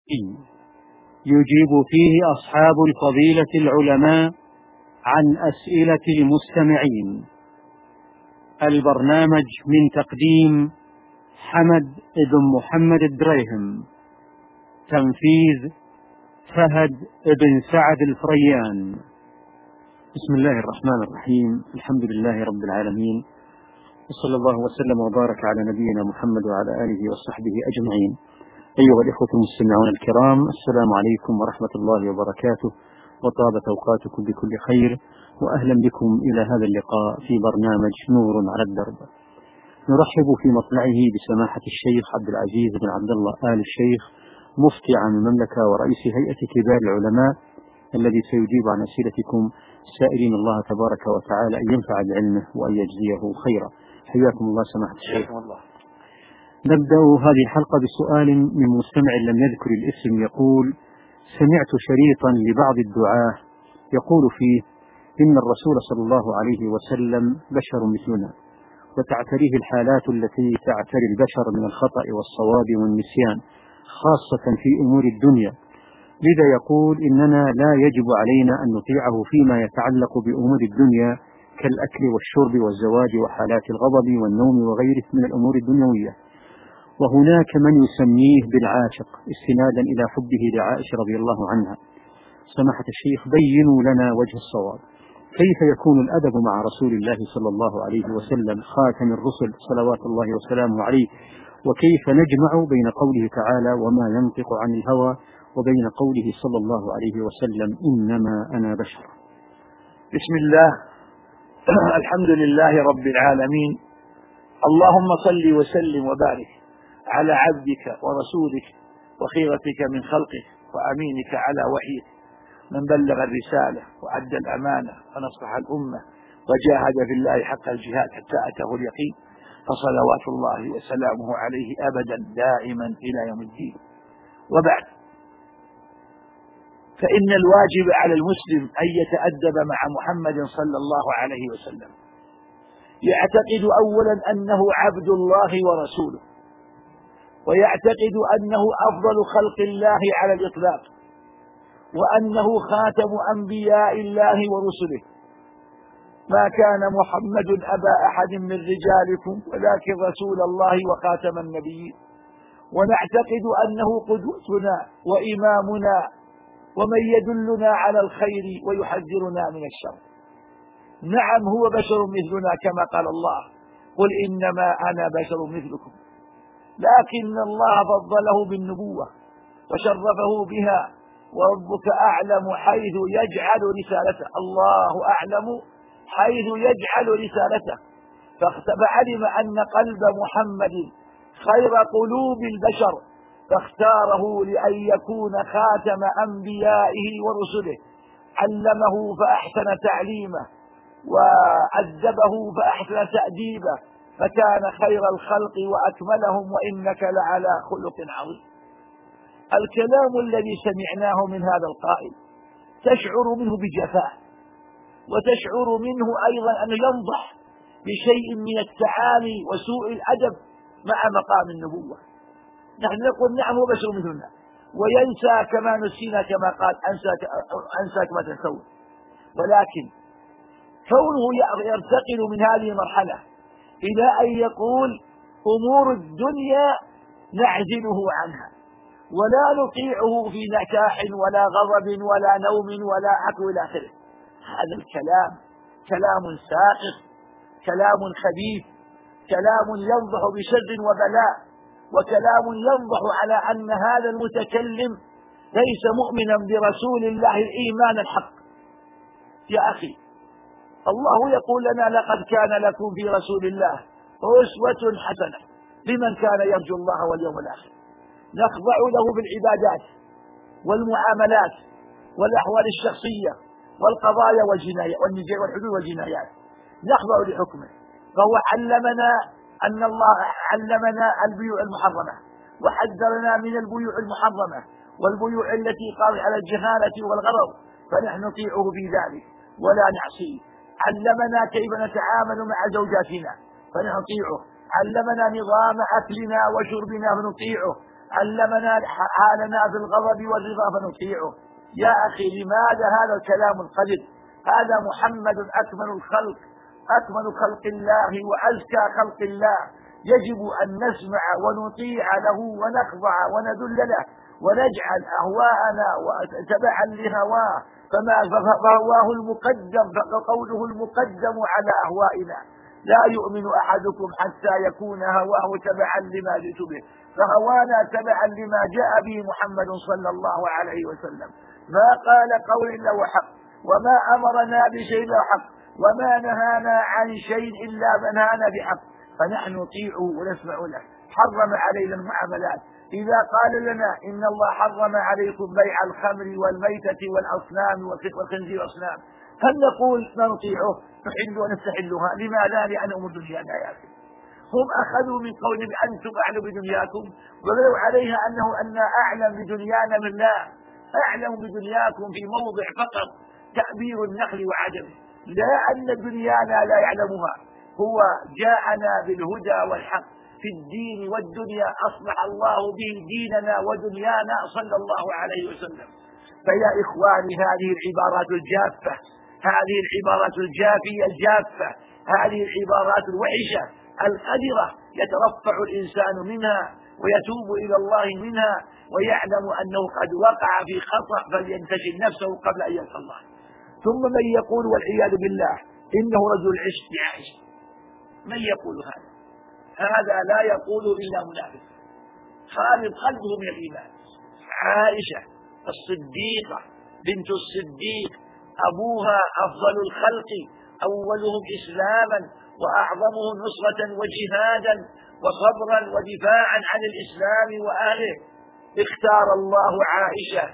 يجيب فيه أصحاب الفضيلة العلماء عن أسئلة المستمعين. البرنامج من تقديم حمد بن محمد الدريهم، تنفيذ فهد بن سعد الفريان. بسم الله الرحمن الرحيم، الحمد لله رب العالمين، وصلى الله وسلم وبارك على نبينا محمد وعلى آله وصحبه أجمعين. أيها الإخوة المستمعون الكرام، السلام عليكم ورحمة الله وبركاته، وطابت أوقاتكم بكل خير، وأهلا بكم إلى هذا اللقاء في برنامج نور على الدرب. نرحب في مطلعه بسماحة الشيخ عبد العزيز بن عبد الله آل الشيخ، مفتي عام المملكة ورئيس هيئة كبار العلماء، الذي سيجيب عن أسئلتكم، سائلين الله تبارك وتعالى أن ينفع بعلمه وأن يجزيه خيرا. حياكم الله سماحة الشيخ. نبدأ هذه الحلقة بسؤال من مستمع لم يذكر الاسم، يقول: سمعت شريطا لبعض الدعاة يقول فيه إن الرسول صلى الله عليه وسلم بشر مثلنا، وتعتريه الحالات التي تعتري البشر من الخطأ والصواب والنسيان، خاصة في أمور الدنيا، لذا يقول إننا لا يجب علينا أن نطيعه فيما يتعلق بأمور الدنيا كالأكل والشرب والزواج وحالات الغضب والنوم وغيره من الأمور الدنيوية. وهناك من يسميه بالعاشق استنادا إلى حبه لعائشة رضي الله عنها. سماحة الشيخ، بينوا لنا وجه الصواب، كيف يكون الأدب مع رسول الله صلى الله عليه وسلم خاتم الرسل صلوات الله وسلامه عليه، وكيف نجمع بين قوله تعالى وما ينطق عن الهوى وبين قوله صلى الله عليه وسلم إنما أنا بشر. بسم الله، الحمد لله رب العالمين، اللهم صل وسلم وبارك على عبدك ورسولك وخيرتك من خلقك وأمينك على وحيك، من بلغ الرسالة وأدى الأمانة ونصح الأمة وجاهد في الله حق الجهاد حتى أتاه اليقين، فصلوات الله وسلامه عليه أبدا دائما إلى يوم الدين. وبعد، فإن الواجب على المسلم أن يتأدب مع محمد صلى الله عليه وسلم، يعتقد أولا أنه عبد الله ورسوله، ويعتقد أنه أفضل خلق الله على الإطلاق، وأنه خاتم أنبياء الله ورسله. ما كان محمد أبا أحد من رجالكم ولكن رسول الله وخاتم النبيين. ونعتقد أنه قدوتنا وإمامنا ومن يدلنا على الخير ويحذرنا من الشر. نعم، هو بشر مثلنا كما قال الله: قل إنما أنا بشر مثلكم، لكن الله فضله بالنبوة وشرفه بها، وربك أعلم حيث يجعل رسالته. الله أعلم حيث يجعل رسالته، فعلم أن قلب محمد خير قلوب البشر، فاختاره لأن يكون خاتم أنبيائه ورسله. علمه فأحسن تعليمه، وأدبه فأحسن تأديبه، فكان خير الخلق وأكملهم، وإنك لعلى خلق عظيم. الكلام الذي سمعناه من هذا القائل تشعر منه بجفاء، وتشعر منه أيضا أن ينضح بشيء من التعالي وسوء الأدب مع مقام النبوة. نحن نقول نعم هو بشر مثلنا، وينسى كما نسينا، كما قال أنسى كما تنسون. ولكن كونه يرتقل من هذه المرحلة إلى أن يقول أمور الدنيا نعزله عنها ولا نطيعه في نكاح ولا غضب ولا نوم ولا عقل إلى آخره، هذا الكلام كلام ساقط، كلام خبيث، كلام ينضح بشر وبلاء، وكلام ينضح على أن هذا المتكلم ليس مؤمنا برسول الله الإيمان الحق. يا أخي، الله يقول لنا: لقد كان لكم في رسول الله أسوة حسنة لمن كان يرجو الله واليوم الآخر. نخضع له بالعبادات والمعاملات والأحوال الشخصية والقضايا والحدود والجنايات، نخضع لحكمه. فهو علمنا أن الله علمنا البيوع المحرمة، وحذرنا من البيوع المحرمة والبيوع التي قامت على الجهالة والغرض، فنحن نطيعه في ذلك ولا نعصيه. علمنا كيف نتعامل مع زوجاتنا فنطيعه، علمنا نظام أكلنا وشربنا فنطيعه، علمنا حالنا بالغضب والرضا فنطيعه. يا أخي لماذا هذا الكلام القذر؟ هذا محمد أكمل الخلق، أكمل خلق الله وأزكى خلق الله، يجب أن نسمع ونطيع له ونخضع وندل له ونجعل أهواءنا تبعا لهواه، فهواه المقدم، فقوله المقدم على أهوائنا. لا يؤمن أحدكم حتى يكون هواه تبعا لما جئت به، فهوانا تبعا لما جاء به محمد صلى الله عليه وسلم. ما قال قول إلا وحق، وما أمرنا بشيء إلا حق، وما نهانا عن شيء إلا نهانا بحق، فنحن نطيعه ونسمع له. حرم علينا المعاملات، إذا قال لنا إن الله حرم عليكم بيع الخمر والميتة والأصنام والخنزير والأصنام، هل نقول ما نطيعه نحل ونستحلها؟ لماذا؟ لأن أمور دنيانا يا أخي. هم أخذوا من قولهم أنتم أعلم بدنياكم، وبنوا عليها أن أعلم بدنيانا من لا، أعلم بدنياكم في موضع فقط تأبير النخل وعدمه، لا أن دنيانا لا يعلمها. هو جاءنا بالهدى والحق في الدين والدنيا، أصلح الله به ديننا ودنيانا صلى الله عليه وسلم. فيا إخواني هذه العبارات الجافة، هذه العبارات الجافية الجافة، هذه العبارات الوحشة القذرة يترفع الإنسان منها ويتوب إلى الله منها ويعلم أنه قد وقع في خطأ فلينتشل نفسه قبل أن يلقى الله. ثم من يقول والعياذ بالله إنه رجل عشق بعائشة، من يقول هذا؟ هذا لا يقول إلا منافق خالد قلبه من الإيمان. عائشة الصديقة بنت الصديق، أبوها أفضل الخلق، أولهم إسلاما وأعظمهم نصرة وجهادا وصبرا ودفاعا عن الإسلام وأهله. اختار الله عائشة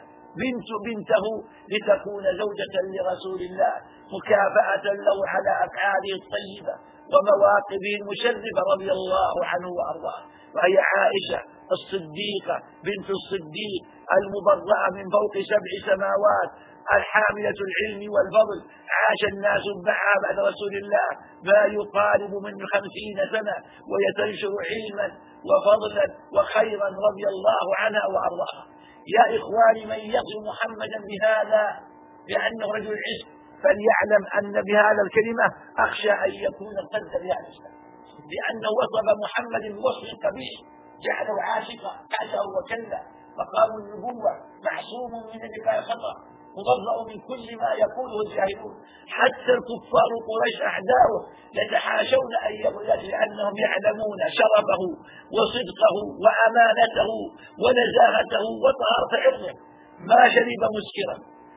بنته لتكون زوجة لرسول الله مكافأة له على أفعاله الطيبة ومواقفه المشرفة رضي الله عنه وأرضاه. وهي عائشة الصديقة بنت الصديق المبرأة من فوق 7 سماوات، الحاملة العلم والفضل، عاش الناس معها بعد رسول الله ما يقارب من 50 سنة وهي تنشر علما وفضلا وخيرا رضي الله عنها وأرضاها. يا إخواني من يصف محمدا بهذا بأنه رجل عشق فليعلم أن بهذا الكلمة أخشى أن يكون قد بهذا الإسلام، لأنه وصف محمد بوصف قبيح، جعله عاشقا كأنه وكلا، مقام النبوة معصوم من ذلك الخطأ، مبرأ من كل ما يقوله الجاهلون. حتى الكفار قريش أعداؤه يتحاشون أن يقول لأنهم يعلمون شرفه وصدقه وأمانته ونزاهته وطهارة عرضه. ما شرب مسكرا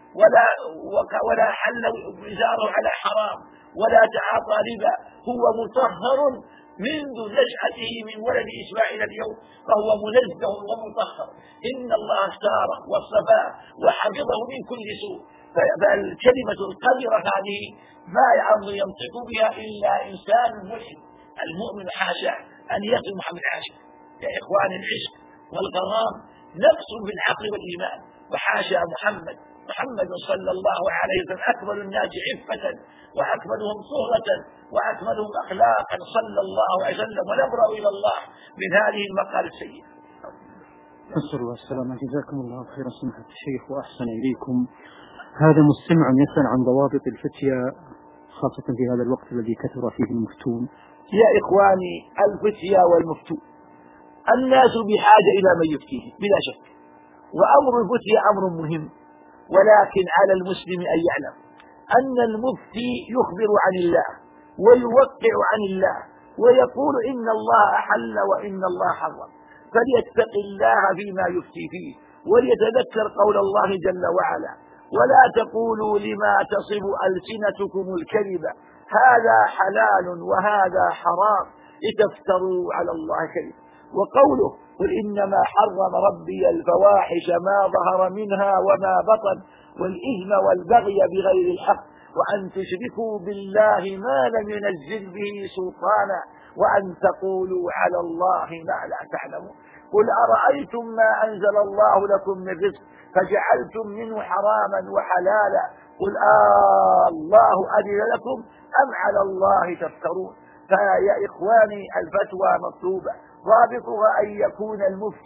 ولا حل وزاره على حرام ولا تعاطى ربا، هو مطهر منذ نشأته من ولد إسماعيل اليوم، فهو منزه ومطهر. إن الله اختاره واصطفاه وحفظه من كل سوء. فالكلمة القذرة هذه ما ينطق بها إلا إنسان ملحد. المؤمن حاشا أن يصف محمد عاشق. يا إخوان العشق والغرام نقص في العقل والإيمان، وحاشا محمد صلى الله عليه وسلم أكمل الناس عفة وأكملهم صهرة وأكملهم أخلاقا صلى الله عليه وسلم، ونبرأ إلى الله من هذه المقالة السيئة. نسأل الله السلامة. جزاكم الله خيرا سماحة الشيخ وأحسن إليكم. هذا مستمع يسأل عن ضوابط الفتية خاصة في هذا الوقت الذي كثر فيه المفتون. يا إخواني الفتية والمفتون الناس بحاجة إلى من يفتيه بلا شك، وأمر الفتية أمر مهم، ولكن على المسلم أن يعلم أن المفتي يخبر عن الله ويوقع عن الله ويقول إن الله أحل وإن الله حرم، فليتق الله فيما يفتي فيه وليتذكر قول الله جل وعلا: ولا تقولوا لما تصف ألسنتكم الكذب هذا حلال وهذا حرام لتفتروا على الله كذب. وقوله: قل إنما حرم ربي الفواحش ما ظهر منها وما بطن والإثم والبغي بغير الحق وأن تشركوا بالله ما لم ينزل به سلطانا وأن تقولوا على الله ما لا تعلمون. قل أرأيتم ما أنزل الله لكم من رزق فجعلتم منه حراما وحلالا قل الله أذن لكم أم على الله تفترون. فيا إخواني الفتوى مطلوبة، ضابطها أن يكون المفتي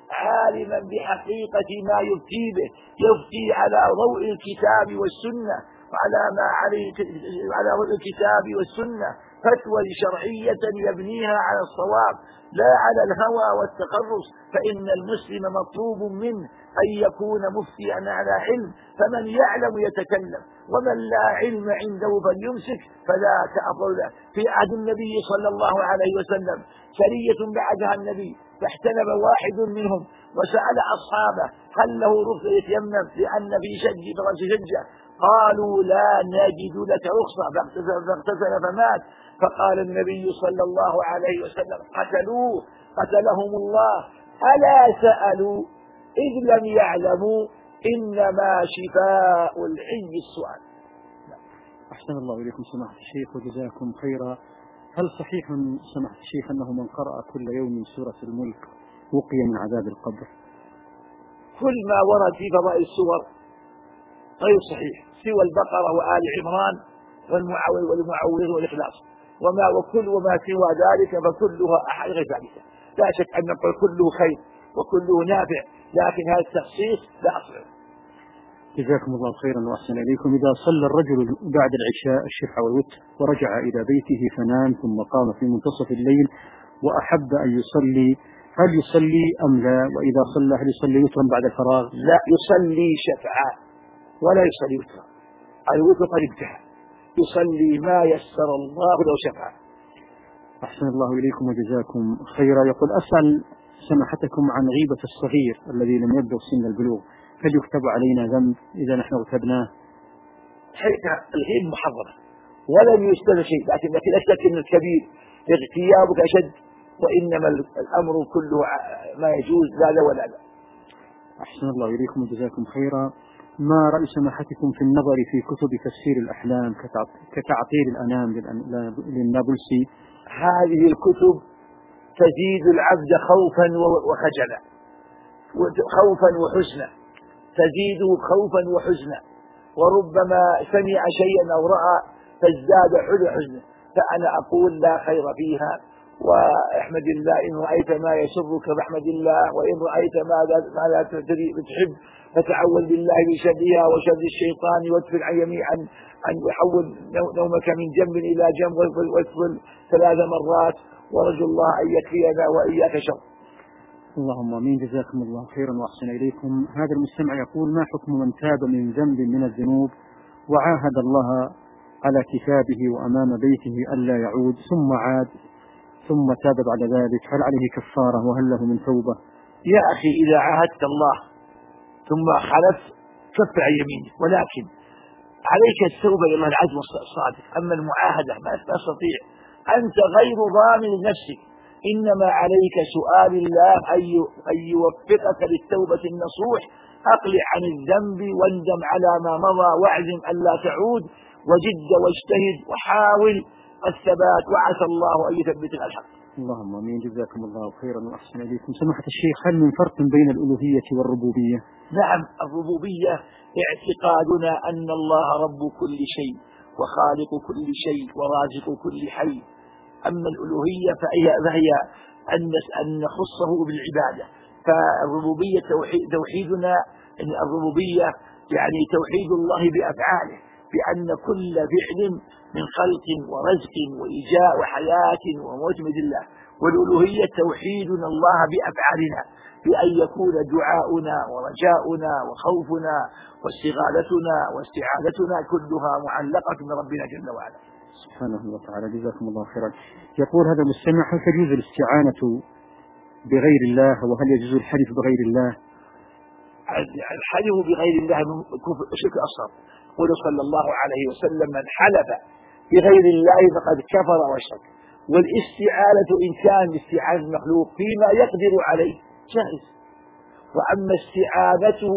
عالما بحقيقة ما يفتي به، يفتي على ضوء الكتاب والسنة، وعلى ما عليه على ضوء الكتاب والسنة، فتوى شرعية يبنيها على الصواب لا على الهوى والتخرص. فإن المسلم مطلوب منه أن يكون مفتيا على علم، فمن يعلم يتكلم، ومن لا علم عنده فليمسك فلا تأخذ له. في عهد النبي صلى الله عليه وسلم سرية بعدها النبي، فاحتلم واحد منهم وسأل أصحابه هل له رخصة يتيمم لأن في شجة؟ قالوا لا نجد لك رخصة، فاغتسل فمات. فقال النبي صلى الله عليه وسلم قتلوه قتلهم الله، ألا سألوا إذ لم يعلموا إنما شفاء العي السؤال. أحسن الله إليكم سماحة الشيخ وجزاكم خيرا. هل صحيح سماحة الشيخ أنه من قرأ كل يوم سورة الملك وقي من عذاب القبر؟ كل ما ورد في فضائل السور غير صحيح سوى البقرة وآل عمران والمعوذ والإخلاص، وما سوى ذلك فكلها أحد غير ذلك. لا شك أن نقول كله خير وكله نافع، لكن هذا التخصيص لا أصل. جزاكم الله خيرا وأحسن إليكم. إذا صلى الرجل بعد العشاء الشفع والوتر ورجع إلى بيته فنام ثم قام في منتصف الليل وأحب أن يصلي، هل يصلي أم لا؟ وإذا صلى هل يصلي وترا بعد الفراغ؟ لا، يصلي شفعا ولا يصلي وترا، الوتر قد انتهى، يصلي ما يسر الله له شفعا. أحسن الله إليكم وجزاكم خيرا. يقول أسأل سماحتكم عن غيبة الصغير الذي لم يبلغ سن البلوغ، هل يكتب علينا ذنب إذا نحن اغتبناه؟ حقيقة الغيب محرمة ولم يستدل شيء، لكن لا شك أن الكبير اغتيابك أشد، وإنما الأمر كله ما يجوز لا ولا لا. أحسن الله إليكم وجزاكم خيرا. ما رأي سماحتكم في النظر في كتب تفسير الأحلام كتعطيل الأنام للنابلسي؟ هذه الكتب تزيد العبد خوفا وخجلا، خوفا وحزنا، تزيد خوفا وحزنا، وربما سمع شيئا أو رأى فازداد حزنا. فأنا أقول لا خير فيها، واحمد الله إن رأيت ما يسرك فاحمد الله، وإن رأيت ما لا تحب فتعوذ بالله من شرها وشر الشيطان، وادفل عن يميعا أن يحول نومك من جنب إلى جنب، وادفل 3 مرات، ورجو الله أن يكفينا وإياك شر. اللهم امين. جزاكم الله خيرا واحسن اليكم. هذا المستمع يقول ما حكم من تاب من ذنب من الذنوب وعاهد الله على كتابه وامام بيته الا يعود ثم عاد ثم تاب بعد ذلك، هل عليه كفاره وهل له من توبه؟ يا اخي اذا عاهدت الله ثم خلفت كف عن يمينك، ولكن عليك التوبه الى الله العزم الصادق. اما المعاهده ما تستطيع، انت غير ضامن لنفسك، إنما عليك سؤال الله أن يوفقك للتوبة النصوح. أقلع عن الذنب واندم على ما مضى واعزم ألا تعود، وجد واجتهد وحاول الثبات، وعسى الله أن يثبتك الحق. اللهم امين. جزاكم الله خيرا واحسن اليكم. سماحة الشيخ هل من فرق بين الألوهية والربوبية؟ نعم، الربوبية اعتقادنا أن الله رب كل شيء وخالق كل شيء ورازق كل حي. أما الألوهية فهي أن نخصه بالعبادة. فالربوبية توحيدنا، أن الربوبية يعني توحيد الله بأفعاله، بأن كل فعل من خلق ورزق وإيجاء وحياة وموت من الله. والألوهية توحيدنا الله بأفعالنا، بأن يكون دعاؤنا ورجاؤنا وخوفنا واستغاثتنا واستعاذتنا كلها معلقة بربنا جل وعلا سبحانه وتعالى. جزاكم الله خيرا. يقول هذا المستمع هل تجوز الاستعانة بغير الله، وهل يجوز الحلف بغير الله؟ الحلف بغير الله كفر شرك أصغر. قال صلى الله عليه وسلم من حلف بغير الله فقد كفر وشرك. والاستعانة إن كان استعانة مخلوق فيما يقدر عليه جائز، وأما استعانته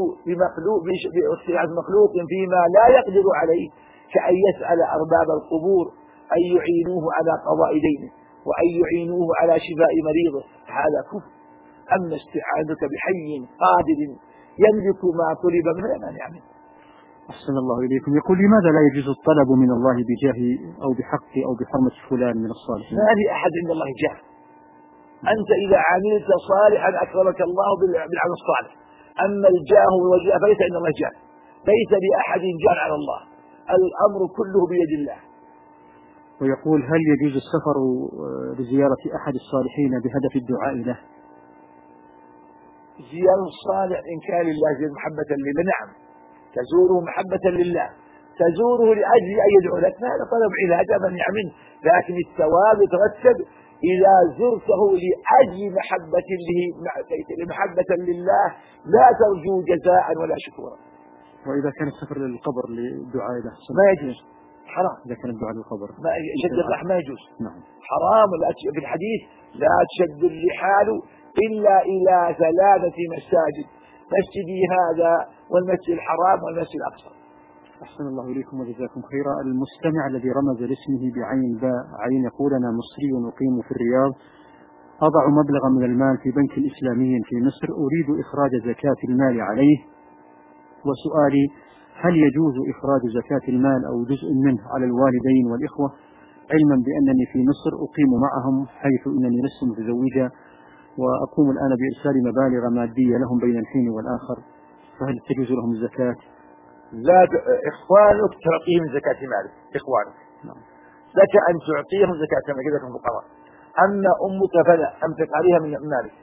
بمخلوق فيما لا يقدر عليه كأن يسأل أرباب القبور أن يعينوه على قضاء دينه وأن يعينوه على شفاء مريضه، هذا كفر. أما استعانتك بحي قادر يملك ما طلب منه لا يعني. أحسن الله إليكم. يقول لماذا لا يجوز الطلب من الله بجاه أو بحق أو بحرمة فلان من الصالحين؟ ما لأحد عند الله جاه، أنت إذا عملت صالحا أكرمك الله بالعمل الصالح. أما الجاه والوجاه فليس عند الله جاه، ليس لأحد جاه على الله، الأمر كله بيد الله. ويقول: هل يجوز السفر لزيارة أحد الصالحين بهدف الدعاء له؟ زيارة الصالح إن كان لله محبة لله نعم، تزوره محبة لله، تزوره لأجل أن يدعو لك، هذا طلب علاج منع منه، لكن الثواب يترتب إذا زرته لأجل محبة لله لا ترجو جزاء ولا شكورا. وإذا كان السفر للقبر للدعاء له ما يجوز، حرام. إذا كان الدعاء للقبر ما شد الرحل ما يجوز. نعم. حرام. في الحديث: لا تشد الرحال إلا إلى 3 مساجد، مسجدي هذا والمسجد الحرام والمسجد الأقصى. أحسن الله إليكم وجزاكم خيرا. المستمع الذي رمز لاسمه بعين باء عين يقول: أنا مصري مقيم في الرياض، أضع مبلغا من المال في بنك إسلامي في مصر، أريد إخراج زكاة المال عليه، وسؤالي: هل يجوز إخراج زكاة المال أو جزء منه على الوالدين والإخوة، علما بأنني في مصر أقيم معهم حيث أنني لست متزوجا، وأقوم الآن بإرسال مبالغ مادية لهم بين الحين والآخر، فهل تجوز لهم الزكاة؟ لا، إخوانك تعطيهم زكاة مالك، إخوانك لك أن تعطيهم زكاة مالك إذا كانوا فقراء. أما أمك فلا، أمسك عليها من مالك،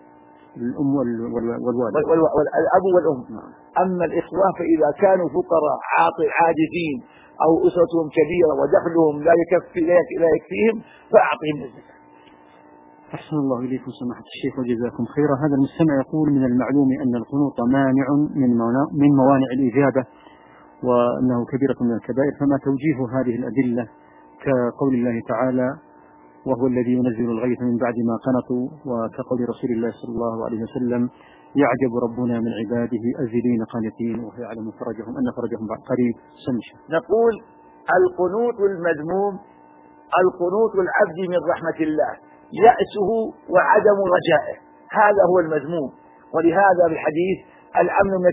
الأم والوالد والأب والأم. أما الإخوة فإذا كانوا فقراء عاجزين أو أسرتهم كبيرة ودخلهم لا يكفيهم فأعطيهم الزكاة. أحسن الله إليكم سماحة الشيخ وجزاكم خيرا. هذا المستمع يقول: من المعلوم أن القنوط مانع من موانع الإجابة، وأنه كبيرة من الكبائر، فما توجيه هذه الأدلة كقول الله تعالى: وهو الذي ينزل الغيث من بعد ما قنطوا، وكقول رسول الله صلى الله عليه وسلم: يعجب ربنا من عباده أزلين قانتين وهو يعلم أن فرجهم قريب. سمشة. نقول: القنوط المذموم القنوط العبد من رحمة الله، يأسه وعدم رجائه، هذا هو المذموم. ولهذا بالحديث: الأمن من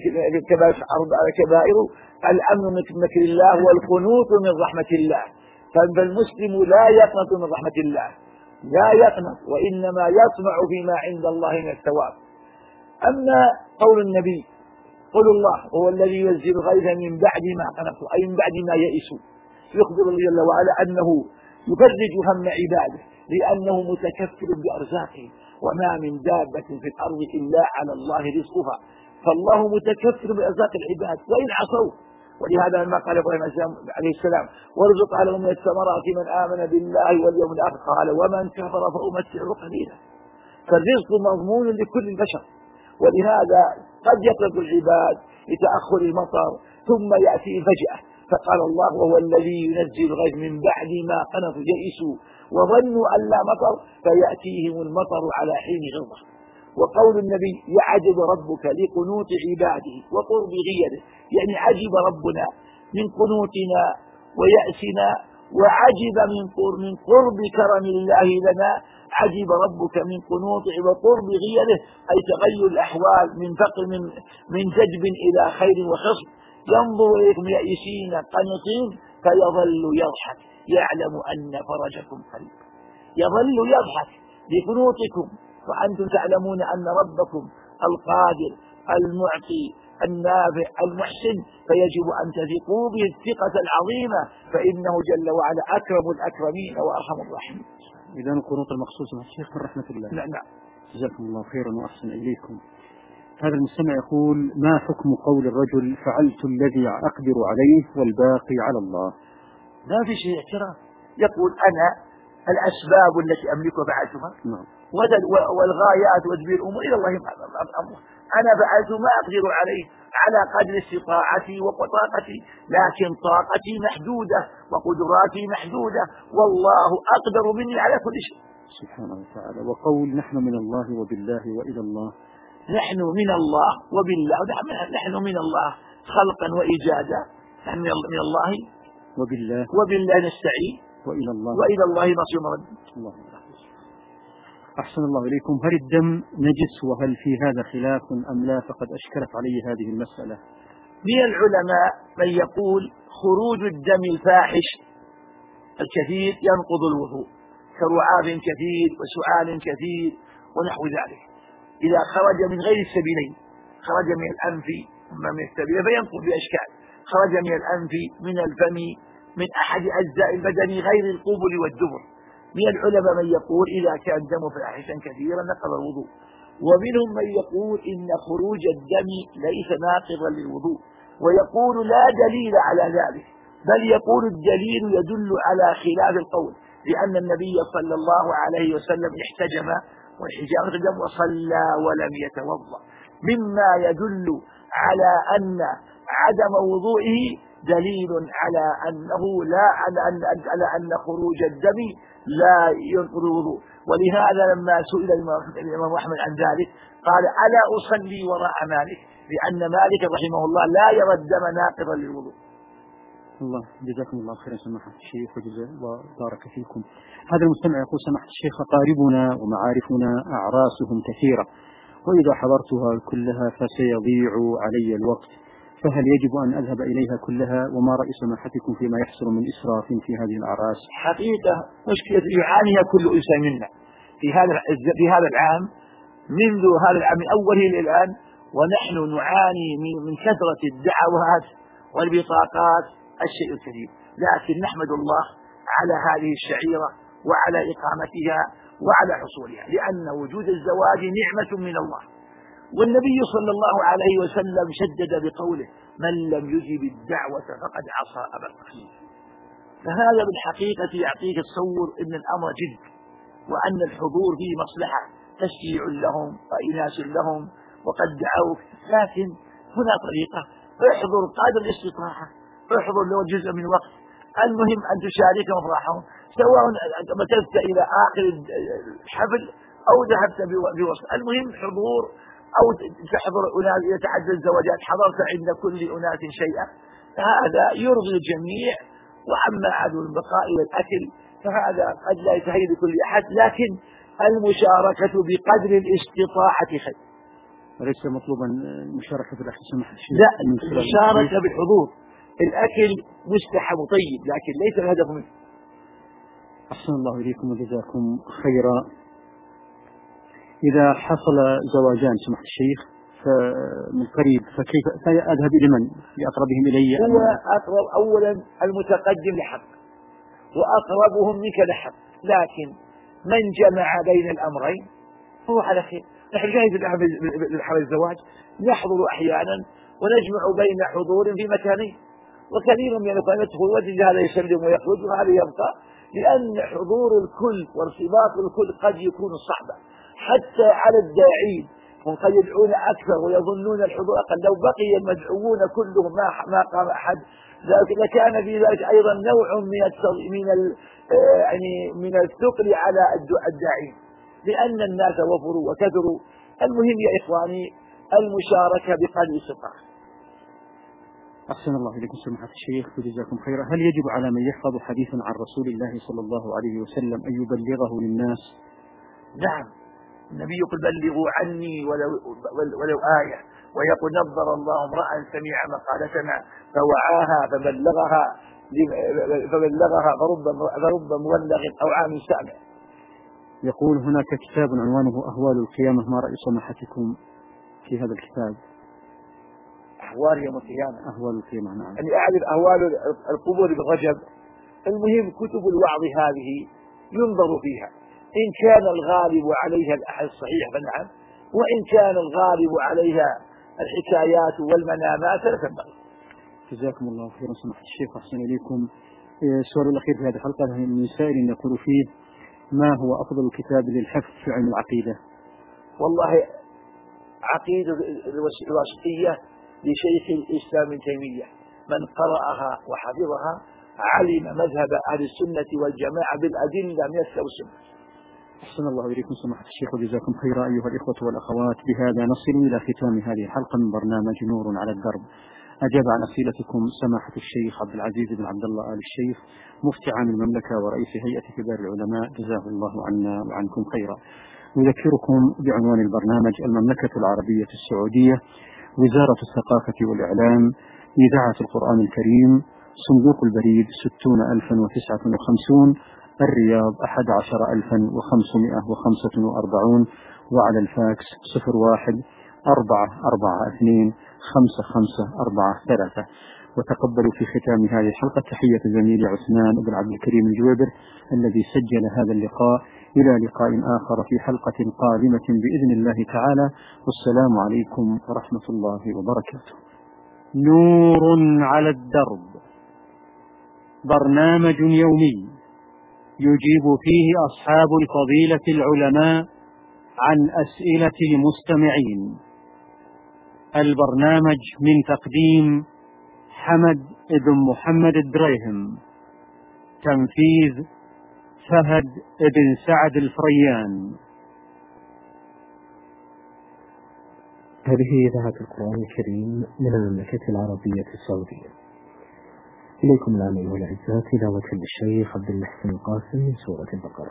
الكبائر الأمن من مكر الله والقنوط من رحمة الله. فالمسلم لا يقنط من رحمة الله، لا يقنط، وإنما يطمع فيما عند الله من الثواب. أما قول النبي: قل الله هو الذي ينزل الغيث من بعد ما قنطوا، أي من بعد ما يئسوا، يخبر الله جل وعلا أنه يفرج هم عباده لأنه متكفل بأرزاقهم، وما من دابة في الأرض إلا على الله رزقها، فالله متكفل بأرزاق العباد وإن عصوا. ولهذا لما قال إبراهيم عليه السلام: وارزق عليهم من الثمرات من آمن بالله واليوم الآخر، قال: ومن كفر فأمتعه قليلا. فالرزق مضمون لكل البشر، ولهذا قد يقلق العباد لتأخر المطر ثم يأتي فجأة، فقال الله: وهو الذي ينزل الغيث من بعد ما قنطوا يئسوا وظنوا أن لا مطر فيأتيهم المطر على حين غضة. وقول النبي: يعجب ربك لقنوط عباده وقرب غيره، يعني عجب ربنا من قنوطنا ويأسنا، وعجب من قرب كرم الله لنا. عجب ربك من قنوط وقرب غيره، أي تغير الأحوال من فقر من جدب إلى خير وخصب. ينظر إليكم يائسين قنطين فيظل يضحك يعلم أن فرجكم قريب. يظل يضحك بقنوطكم وأنتم تعلمون أن ربكم القادر المعطي النافع المحسن، فيجب أن تثقوا به الثقة العظيمة، فإنه جل وعلا أكرم الأكرمين وأرحم الراحمين. إذا القنوط المخصوص مع الشيخ من رحمة الله. نعم. جزاكم الله خيرا وأحسن إليكم. هذا المستمع يقول: ما حكم قول الرجل: فعلت الذي أقدر عليه والباقي على الله؟ لا في شيء اعتراف، يقول: أنا الأسباب التي أملكها فعلتها، والغايات وتدبير الأمور إلى الله أمره. أنا فعلت ما أقدر عليه على قدر استطاعتي وطاقتي، لكن طاقتي محدودة وقدراتي محدودة، والله أقدر مني على كل شيء سبحانه وتعالى. وقول: نحن من الله وبالله وإلى الله. نحن من الله وبالله، نحن من الله خلقا وإيجادا، نحن من الله وبالله نستعين وإلى الله نصير مرد. أحسن الله إليكم. هل الدم نجس، وهل في هذا خلاف أم لا؟ فقد أشكلت علي هذه المسألة. من العلماء من يقول: خروج الدم الفاحش الكثير ينقض الوضوء، كرعاب كثير وسعال كثير ونحو ذلك. إذا خرج من غير السبيلين، خرج من الأنف من السبيل فينقل بأشكال، خرج من الأنف من الفم من أحد أجزاء البدن غير القبل والدبر. من العلماء من يقول إذا كان دم فاحشا كثيرا نقض الوضوء، ومنهم من يقول إن خروج الدم ليس ناقضا للوضوء، ويقول لا دليل على ذلك، بل يقول الدليل يدل على خلاف القول، لأن النبي صلى الله عليه وسلم احتجم والحجامة الدم وصلى ولم يتوضأ، مما يدل على أن عدم وضوئه دليل على أنه لا على أن خروج الدم لا ينقض الوضوء. ولهذا لما سئل الإمام أحمد عن ذلك قال ألا أصلي وراء مالك، لأن مالك رحمه الله لا يرى الدم ناقضا للوضوء. الله جزاكم الله خيرا سماحة الشيخ وبارك فيكم. هذا المستمع يقول: سماحة الشيخ، أقاربنا ومعارفنا أعراسهم كثيرة، وإذا حضرتها كلها فسيضيع علي الوقت، فهل يجب أن أذهب إليها كلها؟ وما رأي سماحتكم فيما يحصل من إسراف في هذه الأعراس؟ حقيقة مشكلة يعانيها كل إنسان منا في هذا العام، منذ هذا العام من أوله إلى الآن، ونحن نعاني من كثرة الدعوات والبطاقات الشيء الكثير، لكن نحمد الله على هذه الشعيرة وعلى إقامتها وعلى حصولها، لأن وجود الزواج نعمة من الله. والنبي صلى الله عليه وسلم شدد بقوله: من لم يجب الدعوة فقد عصى أبا القاسم. فهذا بالحقيقة يعطيك تصور أن الأمر جد، وأن الحضور فيه مصلحة، تشجيع لهم وإناس لهم وقد دعوك، لكن هنا طريقة: احضر قدر الاستطاعة، احضر لو جزء من وقت، المهم أن تشارك مفرحهم، سواء مكثت إلى آخر الحفل أو ذهبت بوسط، المهم حضور، أو تحضر أناس يتعدد الزواجات حضرت عند كل أناس شيئا، فهذا يرضي الجميع. وأما عدو البقاء والأكل فهذا قد لا يتهيأ لكل أحد، لكن المشاركة بقدر الاستطاعة خير. وليس مطلوبا مشاركة بالأكل سماحة الشيخ؟ لا، المشاركة بالحضور. الأكل مستحب طيب، لكن ليس الهدف منه. أحسن الله إليكم وجزاكم خيرا. إذا حصل زواجان سماحة الشيخ من قريب فكيف أذهب إلى من؟ لأقربهم إلي؟ هو أقرب أولا المتقدم لحق، وأقربهم منك لحق، لكن من جمع بين الأمرين هو على خير. نحن جاهز لحفل الزواج، نحضر أحيانا ونجمع بين حضور في مكانين، وكثير من الأخوان يدخل وجد هذا يسلم ويخرج وهذا يبقى، لأن حضور الكل وارتباط الكل قد يكون صعبا حتى على الداعين، هم قد يدعون أكثر ويظنون الحضور أقل. لو بقي المدعوون كلهم ما قام أحد لكان في ذلك أيضا نوع من الثقل على الداعين، لأن الناس وفروا وكثروا. المهم يا إخواني المشاركة بقدر الاستطاعة. أحسن الله إليكم سماحة الشيخ وجزاكم خيرا. هل يجب على من يحفظ حديثا عن رسول الله صلى الله عليه وسلم أن يبلغه للناس؟ نعم، النبي يقول: بلغوا عني ولو آية، ويقول: نظر الله امرأ سمع مقالتنا فوعاها فبلغها فرب مبلغ أو عام سامع. يقول: هناك كتاب عنوانه أهوال القيامة، ما رأي سماحتكم في هذا الكتاب؟ أهوال يوم القيامة، أهوال القيامة، نعم. أن أعرف أهوال القبور بالرجب. المهم كتب الوعظ هذه ينظر فيها، إن كان الغالب عليها الأحد الصحيح فنعم، وإن كان الغالب عليها الحكايات والمنامات فلا. جزاكم الله خيرا سماحة الشيخ وأحسن إليكم. السؤال الأخير في هذه الحلقة من سائل يقول فيه: ما هو أفضل كتاب للحفظ في علم العقيدة؟ والله عقيدة الواسطية لشيخ الإسلام ابن تيمية، من قرأها وحفظها علم مذهب أهل السنة والجماعة بالأدلة من الكتاب والسنة. أحسن الله إليكم سماحة الشيخ وجزاكم خيرا. أيها الإخوة والأخوات، بهذا نصل إلى ختام هذه الحلقة من برنامج نور على الدرب. أجاب عن أسئلتكم سماحة الشيخ عبد العزيز بن عبد الله آل الشيخ، مفتي عام المملكة ورئيس هيئة كبار العلماء، جزاه الله عنا وعنكم خيرا. نذكركم بعنوان البرنامج: المملكة العربية السعودية، وزارة الثقافة والإعلام، إذاعة القرآن الكريم، صندوق البريد 60059، الرياض 11545 وعلى الفاكس 01-442-55443. وتقبلوا في ختام هذه الحلقة تحية زميلي عثمان بن عبد الكريم الجويبر الذي سجل هذا اللقاء. إلى لقاء آخر في حلقة قادمة بإذن الله تعالى، والسلام عليكم ورحمة الله وبركاته. نور على الدرب، برنامج يومي يجيب فيه أصحاب الفضيلة العلماء عن أسئلة المستمعين. البرنامج من تقديم حمد بن محمد الدريهم، تنفيذ فهد بن سعد الفريان. هذه إذاعة القرآن الكريم من المملكة العربية السعودية. إليكم الآن أيها الأعزاء تلاوة للشيخ عبد المحسن القاسم من سورة البقرة.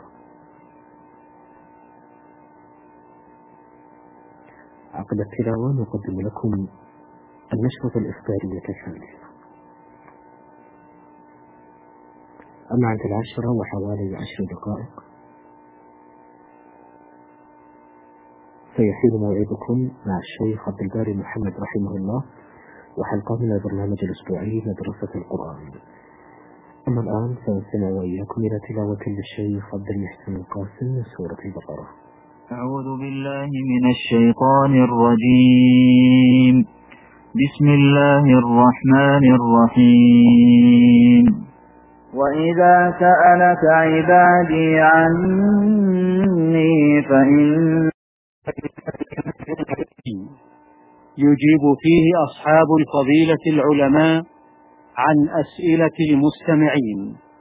عقب التلاوة نقدم لكم النشرة الإخبارية الثالثة. أما عند 10 وحوالي 10 دقائق سيحين موعدكم مع الشيخ عبد الباري محمد رحمه الله وحلقة من البرنامج الأسبوعي مدرسة القرآن. أما الآن سنستمع وإياكم إلى تلاوة للشيخ عبد المحسن القاسم من سورة البقرة. أعوذ بالله من الشيطان الرجيم. بسم الله الرحمن الرحيم. وإذا سألك عبادي عني فإن يجيب فيه أصحاب الفضيلة العلماء عن أسئلة المستمعين.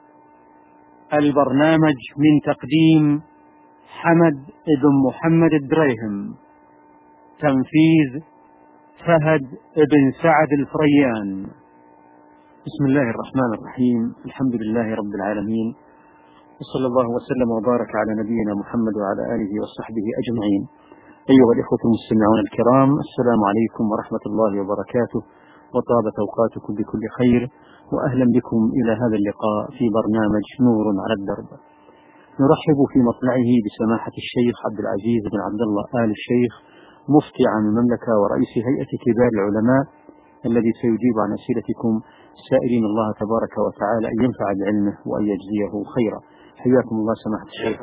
البرنامج من تقديم حمد بن محمد الدريهم، تنفيذ فهد بن سعد الفريان. بسم الله الرحمن الرحيم. الحمد لله رب العالمين، وصلى الله وسلم وبارك على نبينا محمد وعلى آله وصحبه أجمعين. أيها الإخوة المستمعون الكرام، السلام عليكم ورحمة الله وبركاته، وطابت أوقاتكم بكل خير، وأهلا بكم إلى هذا اللقاء في برنامج نور على الدرب. نرحب في مطلعه بسماحة الشيخ عبد العزيز بن عبد الله آل الشيخ مفتي عام المملكة ورئيس هيئة كبار العلماء، الذي سيجيب عن أسئلتكم، سائلين الله تبارك وتعالى أن ينفع بعلمه وأن يجزيه خيرا. حياكم الله سماحة الشيخ.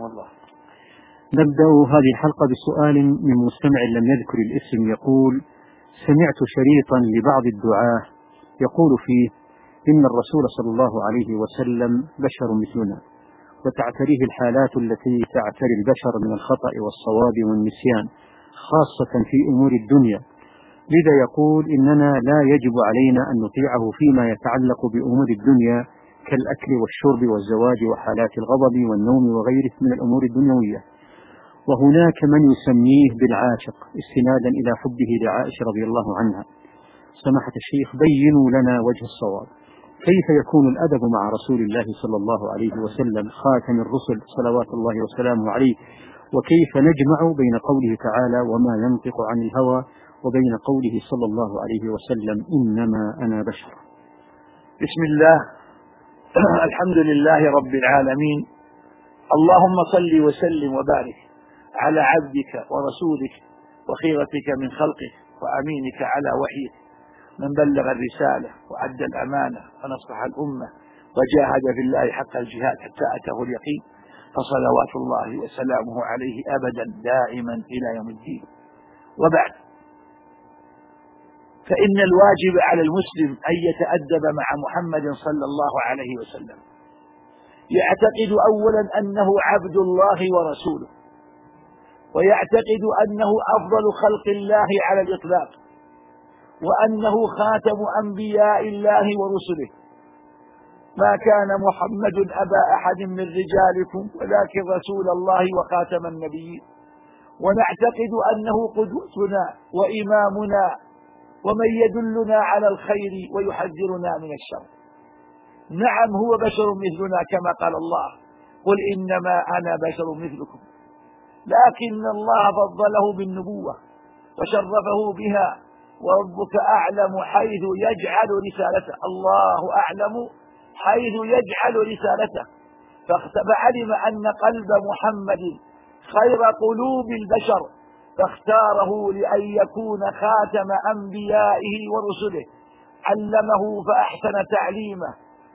نبدأ هذه الحلقة بسؤال من مستمع لم يذكر الاسم، يقول: سمعت شريطا لبعض الدعاة يقول فيه إن الرسول صلى الله عليه وسلم بشر مثلنا، وتعتريه الحالات التي تعتري البشر من الخطأ والصواب والنسيان، خاصة في أمور الدنيا، لذا يقول إننا لا يجب علينا أن نطيعه فيما يتعلق بأمور الدنيا كالأكل والشرب والزواج وحالات الغضب والنوم وغيره من الأمور الدنيوية. وهناك من يسميه بالعاشق استنادا إلى حبه لعائشة رضي الله عنها. سماحة الشيخ، بينوا لنا وجه الصواب، كيف يكون الأدب مع رسول الله صلى الله عليه وسلم خاتم الرسل صلوات الله وسلامه عليه، وكيف نجمع بين قوله تعالى وما ينطق عن الهوى وبين قوله صلى الله عليه وسلم إنما أنا بشر. بسم الله، الحمد لله رب العالمين، اللهم صل وسلم وبارك على عبدك ورسولك وخيرتك من خلقك وأمينك على وحيك، من بلغ الرسالة وأدى الأمانة ونصح الأمة وجاهد في الله حق الجهاد حتى أتاه اليقين، فصلوات الله وسلامه عليه أبدا دائما إلى يوم الدين. وبعد، فإن الواجب على المسلم أن يتأدب مع محمد صلى الله عليه وسلم، يعتقد أولا أنه عبد الله ورسوله، ويعتقد أنه أفضل خلق الله على الإطلاق، وأنه خاتم أنبياء الله ورسله. ما كان محمد أبا أحد من رجالكم ولكن رسول الله وخاتم النبيين. ونعتقد أنه قدوتنا وإمامنا ومن يدلنا على الخير ويحذرنا من الشر. نعم، هو بشر مثلنا كما قال الله: قل إنما أنا بشر مثلكم، لكن الله فضله بالنبوة وشرفه بها، وربك أعلم حيث يجعل رسالته. الله أعلم حيث يجعل رسالته، فعلم أن قلب محمد خير قلوب البشر فاختاره لأن يكون خاتم أنبيائه ورسله. علمه فأحسن تعليمه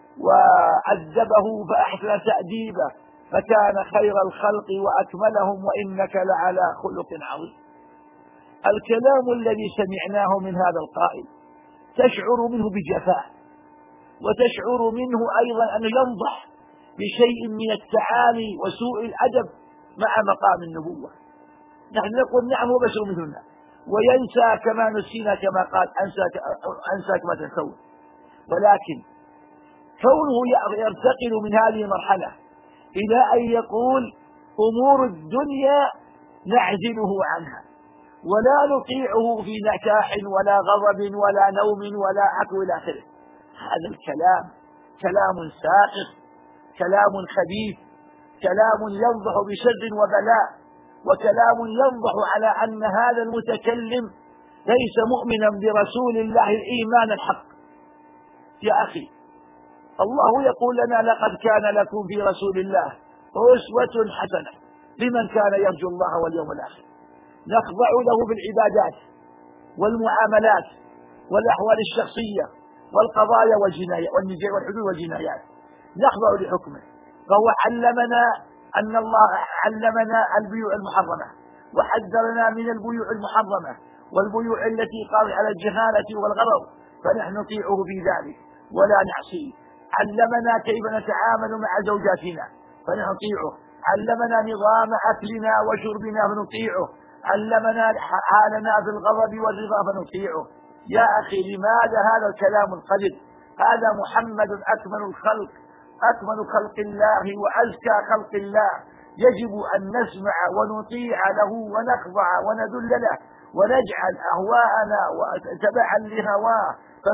وأدبه فأحسن تأديبه فكان خير الخلق وأكملهم وإنك لعلى خلق عظيم. الكلام الذي سمعناه من هذا القائل تشعر منه بجفاء، وتشعر منه أيضا أنه ينضح بشيء من التعالي وسوء الأدب مع مقام النبوة. نحن نقول نعم هو بشر مثلنا وينسى كما نسينا، كما قال أنسى كما تنسون. ولكن كونه يرتقل من هذه المرحلة إلى أن يقول أمور الدنيا نعزله عنها ولا نطيعه في نكاح ولا غضب ولا نوم ولا عقل إلى آخره، هذا الكلام كلام ساقط، كلام خبيث، كلام ينضح بشر وبلاء، وكلام ينضح على أن هذا المتكلم ليس مؤمنا برسول الله الإيمان الحق. يا أخي، الله يقول لنا لقد كان لكم في رسول الله أسوة حسنة لمن كان يرجو الله واليوم الآخر. نخضع له بالعبادات والمعاملات والأحوال الشخصية والقضايا والحدود والجنايات، نخضع لحكمه. فهو علمنا أن الله علمنا البيوع المحرمة وحذرنا من البيوع المحرمة والبيوع التي قامت على الجهالة والغرض، فنحن نطيعه في ذلك ولا نعصيه. علمنا كيف نتعامل مع زوجاتنا فنطيعه، علمنا نظام أكلنا وشربنا فنطيعه، علمنا حالنا في الغضب والرضا فنطيعه. يا أخي، لماذا هذا الكلام القذر؟ هذا محمد أكمل الخلق، أكمل خلق الله وأزكى خلق الله، يجب أن نسمع ونطيع له ونخضع ونذل له ونجعل أهواءنا تبعا لهواه،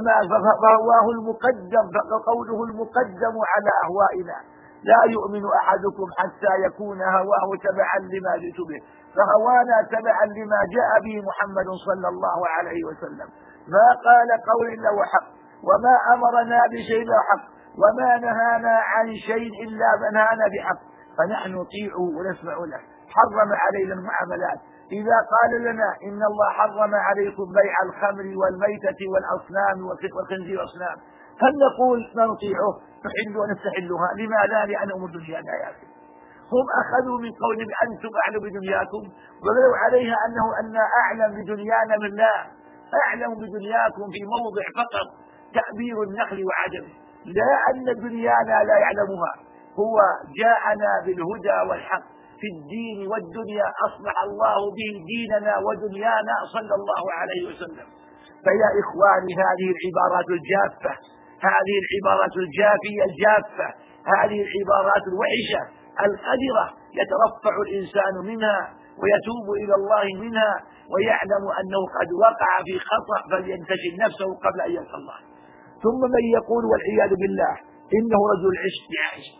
فهواه المقدم، فقوله المقدم على أهوائنا. لا يؤمن أحدكم حتى يكون هواه تبعا لما جئت به، فهوانا تبعا لما جاء به محمد صلى الله عليه وسلم. ما قال قول إلا وحق، وما أمرنا بشيء إلا حق، وما نهانا عن شيء إلا نهانا بحق، فنحن نطيعه ونسمع له. حرم علينا المعاملات، إذا قال لنا إن الله حرم عليكم بيع الخمر والميتة والأصنام والخنزير والأصنام، هل نقول ما نطيعه نحل ونستحلها؟ لماذا؟ لأن أمور دنيانا يا أخي. هم أخذوا من قولهم أنتم أعلم بدنياكم وبنوا عليها أن أعلم بدنيانا من لا أعلم بدنياكم في موضع فقط تعبير النخل وعدمه، لا أن دنيانا لا يعلمها. هو جاءنا بالهدى والحق في الدين والدنيا، أصلح الله به ديننا ودنيانا صلى الله عليه وسلم. فيا إخواني، هذه العبارات الجافة، هذه العبارات الجافية الجافة، هذه العبارات الوحشة القذرة يترفع الإنسان منها ويتوب إلى الله منها ويعلم أنه قد وقع في خطأ فلينتشل نفسه قبل أن يلقى الله. ثم من يقول والعياذ بالله إنه رجل عشق بعائشة،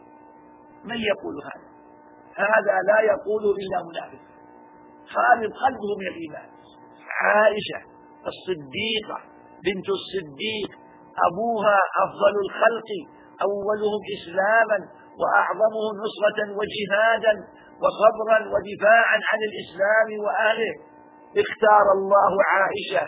من يقول هذا؟ هذا لا يقول إلا منافق خالد قلبه من الإيمان. عائشة الصديقة بنت الصديق، أبوها أفضل الخلق، أولهم إسلاما وأعظمهم نصرة وجهادا وصبرا ودفاعا عن الإسلام وأهله. اختار الله عائشة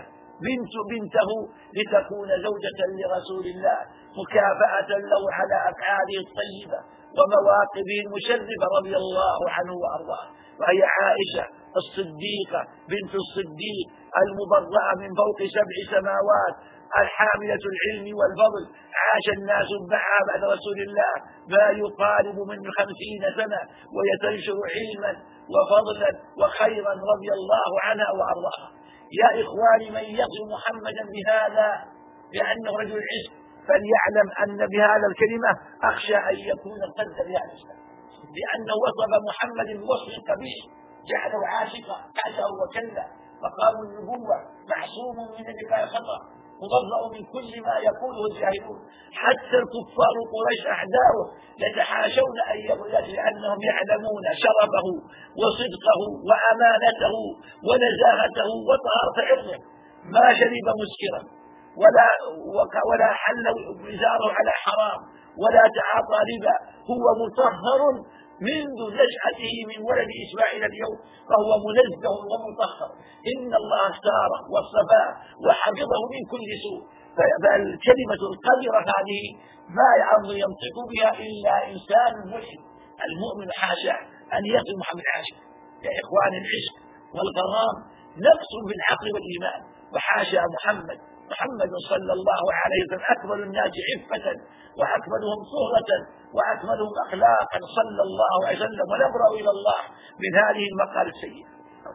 بنته لتكون زوجة لرسول الله مكافأة له على أفعاله الطيبة ومواقفه المشرفة رضي الله عنه وأرضاه. وهي عائشة الصديقة بنت الصديق المبرأة من فوق 7 سماوات، الحاملة العلم والفضل، عاش الناس معها بعد رسول الله ما يقارب من 50 سنة وهي تنشر علما وفضلا وخيرا رضي الله عنها وأرضاها. يا إخواني، من يصف محمدا بهذا لأنه رجل عشق فليعلم أن بهذا الكلمة أخشى أن يكون القدر بهذا الإسلام، لأنه وصف محمد بوصف قبيح، جعله عاشقا حاشا وكلا، مقام النبوة معصوم من النفاق خطأ، مبرأ من كل ما يقوله الجاهلون. حتى الكفار قريش أعداؤه يتحاشون أن يقولوا لأنهم يعلمون شرفه وصدقه وأمانته ونزاهته وطهارة عرضه. ما شرب مسكرا ولا حل وزاره على حرام ولا تعاطى ربا، هو مطهر منذ نشأته من ولد إسماعيل اليوم، فهو منزه ومطهر. إن الله اختاره واصطفاه وحفظه من كل سوء. فالكلمة القذرة هذه ما يعرض ينطق بها إلا إنسان ملحد. المؤمن حاشا أن يصل محمد عاشق. يا إخوان، العشق والغرام نقص في العقل والإيمان، وحاشا محمد صلى الله عليه وسلم أكمل الناس عفة وأكملهم صهرة وأكملهم أخلاقا صلى الله عليه وسلم، ونبرأ إلى الله من هذه المقالة السيئة.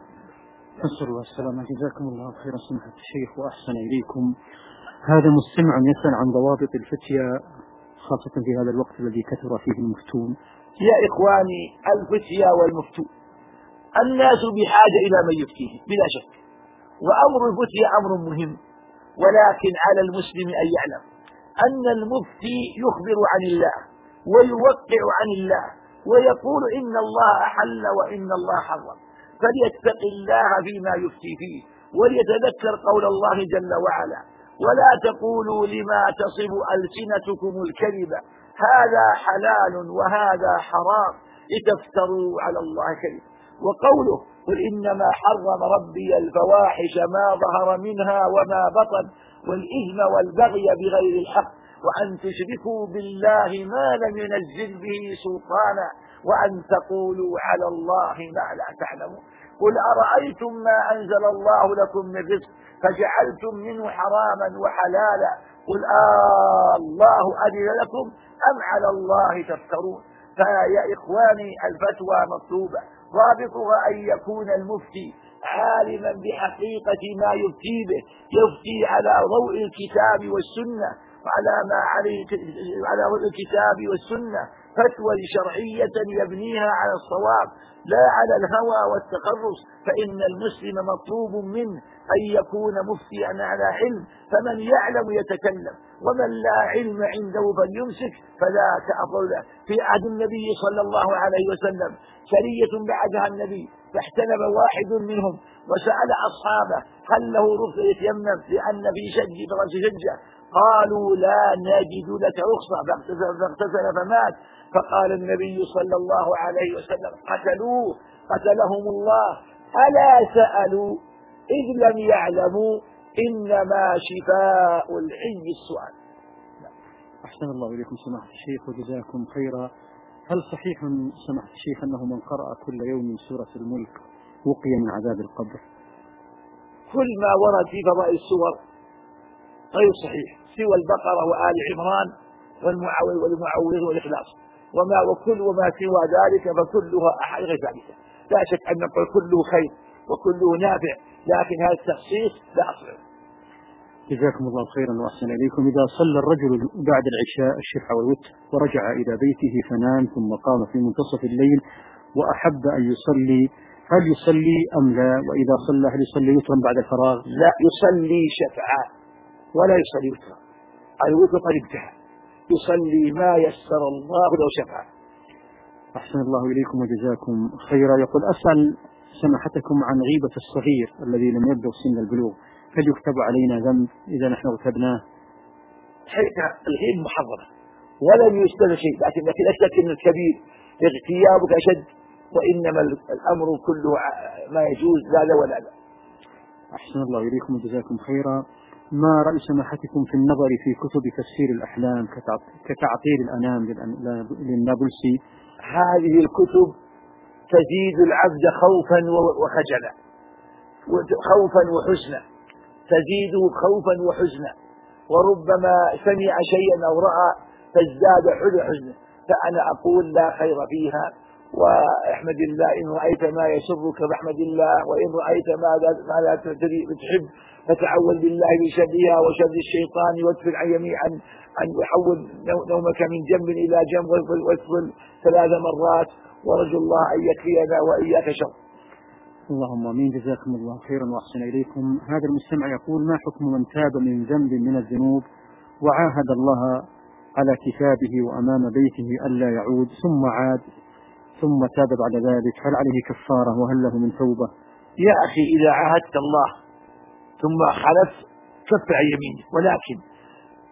نسأل الله السلامة. جزاكم الله خيرا سماحة الشيخ وأحسن إليكم. هذا مستمع يسأل عن ضوابط الفتية خاصة في هذا الوقت الذي كثر فيه المفتون. يا إخواني، الفتية والمفتون الناس بحاجة إلى من يفتيه بلا شك، وأمر الفتية أمر مهم، ولكن على المسلم أن يعلم أن المفتي يخبر عن الله ويوقع عن الله ويقول إن الله أحل وإن الله حرم، فليتق الله فيما يفتي فيه وليتذكر قول الله جل وعلا: ولا تقولوا لما تصف ألسنتكم الكذب هذا حلال وهذا حرام لتفتروا على الله كذب. وقوله: قل إنما حرم ربي الفواحش ما ظهر منها وما بطن والإثم والبغي بغير الحق وأن تشركوا بالله ما لم ينزل به سلطانا وأن تقولوا على الله ما لا تعلمون. قل أرأيتم ما أنزل الله لكم من رزق فجعلتم منه حراما وحلالا قل الله أذن لكم أم على الله تفترون. فيا إخواني، الفتوى مطلوبة، ضابطها أن يكون المفتي عالما بحقيقة ما يفتي به، يفتي على ضوء الكتاب والسنة وعلى ما على ضوء الكتاب والسنة، فتوى شرعية يبنيها على الصواب لا على الهوى والتقرص. فإن المسلم مطلوب منه أن يكون مفتيا على علم، فمن يعلم يتكلم ومن لا علم عنده فليمسك فلا تأضل له. في عهد النبي صلى الله عليه وسلم سرية بعدها النبي، فاحتلم واحد منهم وسأل أصحابه: هل له رخصة يتيمم لأن في شجة؟ قالوا: لا نجد لك رخصة. فاغتسل فمات. فقال النبي صلى الله عليه وسلم: قتلوه قتلهم الله، ألا سألوا إذ لم يعلموا إنما شفاء العي السؤال. أحسن الله إليكم سماحة الشيخ وجزاكم خيرا. هل صحيح سماحة الشيخ أنه من قرأ كل يوم من سورة الملك وقي من عذاب القبر؟ كل ما ورد في فضائل السور غير صحيح سوى البقرة وآل عمران والمعوذ والإخلاص، وما سوى ذلك فكلها أحد غير ذلك. لا شك أن نقول كله خير وكله نافع، لكن هذا التخصيص لا أصل. جزاكم الله خيرا وأحسن إليكم. إذا صلى الرجل بعد العشاء الشفع والوتر ورجع إلى بيته فنام ثم قام في منتصف الليل وأحب أن يصلي، هل يصلي أم لا؟ وإذا صلى هل يصلي وترا بعد الفراغ؟ لا، يصلي شفعا ولا يصلي وترا. الوتر قد انتهى، يصلي ما يسر الله له شفعا. أحسن الله إليكم وجزاكم خيرا. يقول: أسأل سماحتكم عن غيبة الصغير الذي لم يبلغ سن البلوغ، هل يكتب علينا ذنب إذا نحن اغتبناه؟ الغيب محرمة ولم يستند شيء، لكن لا شك أن الكبير اغتيابك أشد، وإنما الأمر كله ما يجوز لا ولا لا. أحسن الله إليكم وجزاكم خيرا. ما رأي سماحتكم في النظر في كتب تفسير الأحلام كتعطيل الأنام للنابلسي؟ هذه الكتب تزيد العبد خوفا وخجلا، خوفا وحزنا، تزيده خوفا وحزنا، وربما سمع شيئا أو رأى فازداد حزنا. فأنا أقول لا خير فيها، واحمد الله إن رأيت ما يسرك فاحمد الله، وإن رأيت ما لا تحب فتعوذ بالله من شرها وشر الشيطان وادفل عن يميعا أن يحول نومك من جنب إلى جنب وادفل 3 مرات، ورجو الله أن يكفينا وإياك شر. اللهم آمين. جزاكم الله خيرا وأحسن إليكم. هذا المستمع يقول: ما حكم من تاب من ذنب من الذنوب وعاهد الله على كتابه وأمام بيته ألا يعود ثم عاد ثم تاب بعد ذلك، هل عليه كفارة وهل له من توبة؟ يا أخي، إذا عاهدت الله ثم خلف كف عن يمينك، ولكن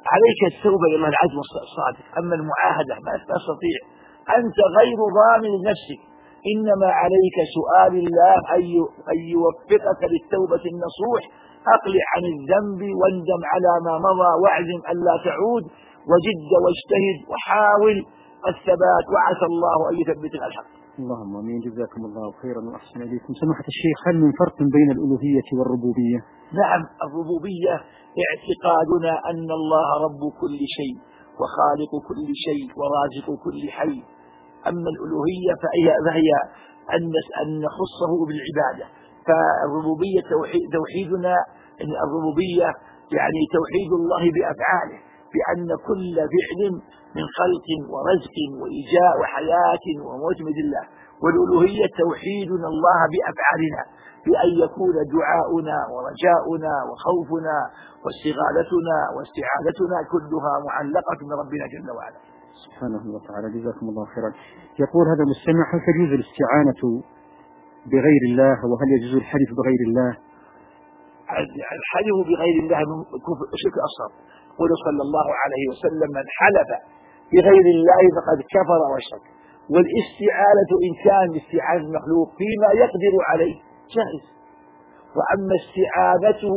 عليك التوبة إلى الله العزم الصادق. أما المعاهدة ما تستطيع، أنت غير ضامن لنفسك، إنما عليك سؤال الله أن يوفقك للتوبة النصوح. أقلع عن الذنب واندم على ما مضى واعزم ألا تعود، وجد واجتهد وحاول الثبات، وعسى الله أن يثبتك الحق. اللهم امين. جزاكم الله خيرا واحسن اليكم. سماحة الشيخ، هل من فرق بين الالوهية والربوبية؟ نعم، الربوبية اعتقادنا أن الله رب كل شيء وخالق كل شيء ورازق كل حي. أما الألوهية فهي أن نخصه بالعبادة. فالربوبية توحيدنا، إن الربوبية يعني توحيد الله بأفعاله، بأن كل فعل من خلق ورزق وإيجاء وحياة وموت مثل الله. والألوهية توحيدنا الله بأفعالنا، بأن يكون دعاؤنا ورجاؤنا وخوفنا واستغاثتنا واستعاذتنا كلها معلقة بربنا جل وعلا سبحانه وتعالى. جزاكم الله خيرا. يقول هذا المستمع: هل تجوز الاستعانة بغير الله، وهل يجوز الحلف بغير الله؟ الحلف بغير الله شرك أصغر. قل صلى الله عليه وسلم: من حلف بغير الله فقد كفر وشرك. والاستعانة إن كان استعانة المخلوق فيما يقدر عليه جائز، وأما استعانته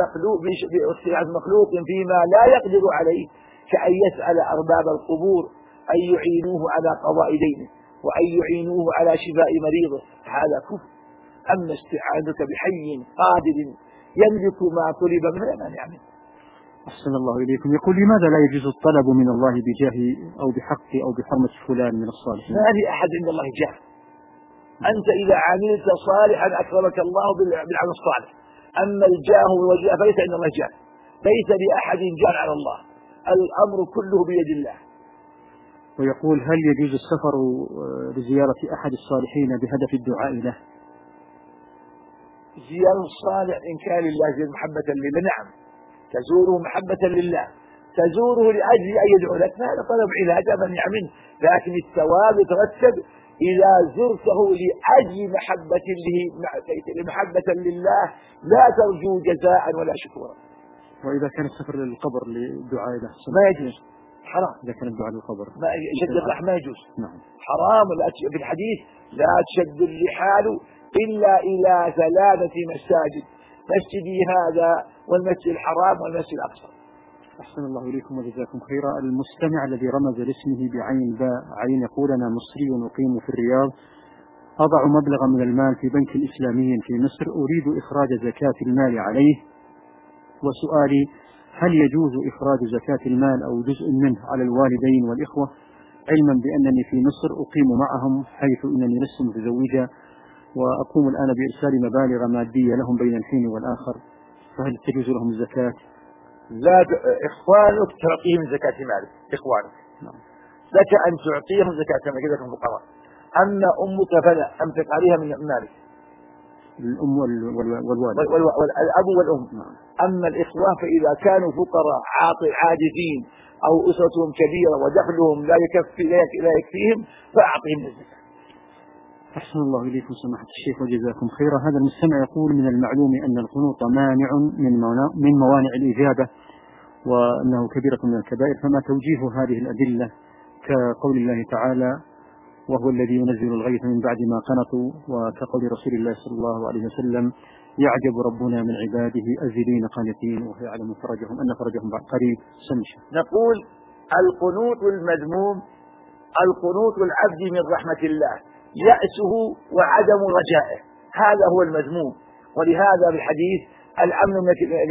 بمخلوق فيما لا يقدر عليه، كأن يسأل أرباب القبور أن يعينوه على قضاء دينه وأن يعينوه على شفاء مريضه، هذا كفر. أما استعانتك بحي قادر يملك ما طلب منه لا مانع منه. أحسن الله إليكم. يقول: لماذا لا يجوز الطلب من الله بجاه أو بحق أو بحرمة فلان من الصالحين؟ ما في أحد عند الله جاه. أنت إذا عملت صالحا أكرمك الله بالعمل الصالح. أما الجاه والوجاه فليس عند الله جاه، ليس لأحد جاه على الله، الأمر كله بيد الله. ويقول: هل يجوز السفر لزيارة أحد الصالحين بهدف الدعاء له؟ زيارة الصالح إن كان لله محبة لله نعم، تزوره محبة لله، تزوره لأجل أن يدعو لك، هذا طلب علاج منع منه، لكن الثواب يترتب إذا زرته لأجل محبة لله لا ترجو جزاء ولا شكورا. وإذا كان السفر للقبر للدعاء له ما يجوز، حرام. إذا كان الدعاء للقبر ما شد الرحم ما يجوز. نعم. حرام. في الحديث: لا تشد الرحال إلا إلى 3 مساجد، مسجدي هذا والمسجد الحرام والمسجد الأقصى. أحسن الله إليكم وجزاكم خيرا. المستمع الذي رمز لاسمه بعين باء عين يقول: أنا مصري أقيم في الرياض، أضع مبلغا من المال في بنك إسلامي في مصر، أريد إخراج زكاة المال عليه، وسؤالي: هل يجوز إخراج زكاة المال أو جزء منه على الوالدين والإخوة، علما بأنني في مصر أقيم معهم حيث إنني لست متزوجا، وأقوم الآن بإرسال مبالغ مادية لهم بين الحين والآخر، فهل تجوز لهم الزكاة؟ لا، إخوانك تعطيهم زكاة مالك، إخوانك لك أن تعطيهم زكاة مالك إذا كانوا فقراء. أما أمك فلا، أمسك عليها من مالك، الأم والوالد والأب والأم. أما الإخوة فإذا كانوا فقراء عاجزين أو أسرتهم كبيرة ودخلهم لا يكفيهم فأعطيهم الزكاة. أحسن الله إليكم سماحة الشيخ وجزاكم خيرا. هذا المستمع يقول: من المعلوم أن القنوط مانع من موانع الإجابة، وأنه كبيرة من الكبائر، فما توجيه هذه الأدلة كقول الله تعالى: وهو الذي ينزل الغيث من بعد ما قنطوا، وكقول رسول الله صلى الله عليه وسلم: يعجب ربنا من عباده أزلين قانتين وهو يعلم فرجهم أن فرجهم قريب. سمشة. نقول: القنوط المذموم القنوط العبد من رحمة الله، يأسه وعدم رجائه، هذا هو المذموم. ولهذا بالحديث: الأمن من